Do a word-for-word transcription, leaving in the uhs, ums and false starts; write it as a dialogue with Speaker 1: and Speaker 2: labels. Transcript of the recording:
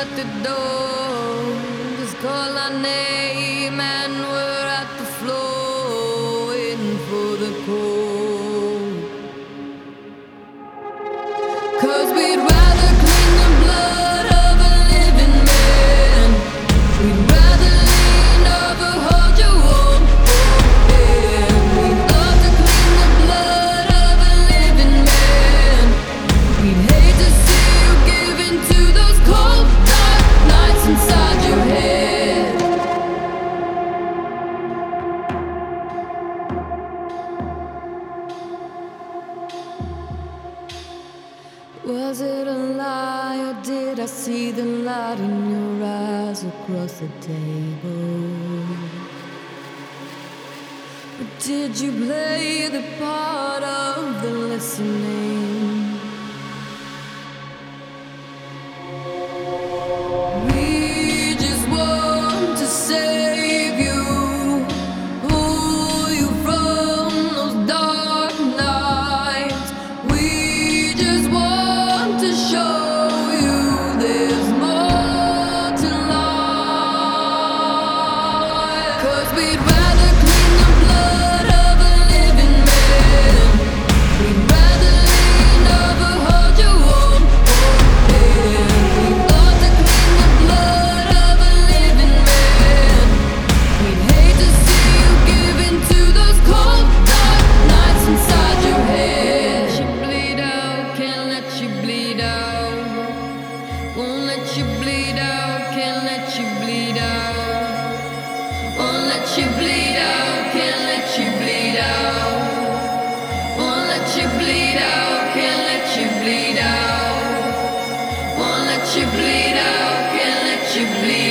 Speaker 1: at the door. Just call our name and we're at the floor, waiting for the call. 'Cause we'd rather clean the blood of a living man. We'd rather lean over, hold your warm hand. We'd love to clean the blood of a living man. We'd hate to see you give in to those cold, dark nights inside your head. Was it a lie, or did I see the light in your eyes across the table? Or did you play the part of the listening? We just want to save you, pull you from those dark nights. We just want to show you there's more to life. 'Cause we'd rather clean the blood of a living man. We'd rather lean over, hold your warm hand. We'd love to clean the blood of a living man. We'd hate to see you give in to those cold, dark nights inside your head. Let you bleed out, can't let you bleed out. Won't let you bleed out, can't let you bleed out. Won't let you bleed out, can't let you bleed out. Won't let you bleed out, can't let you bleed out. Won't let you bleed out, can't let you bleed out.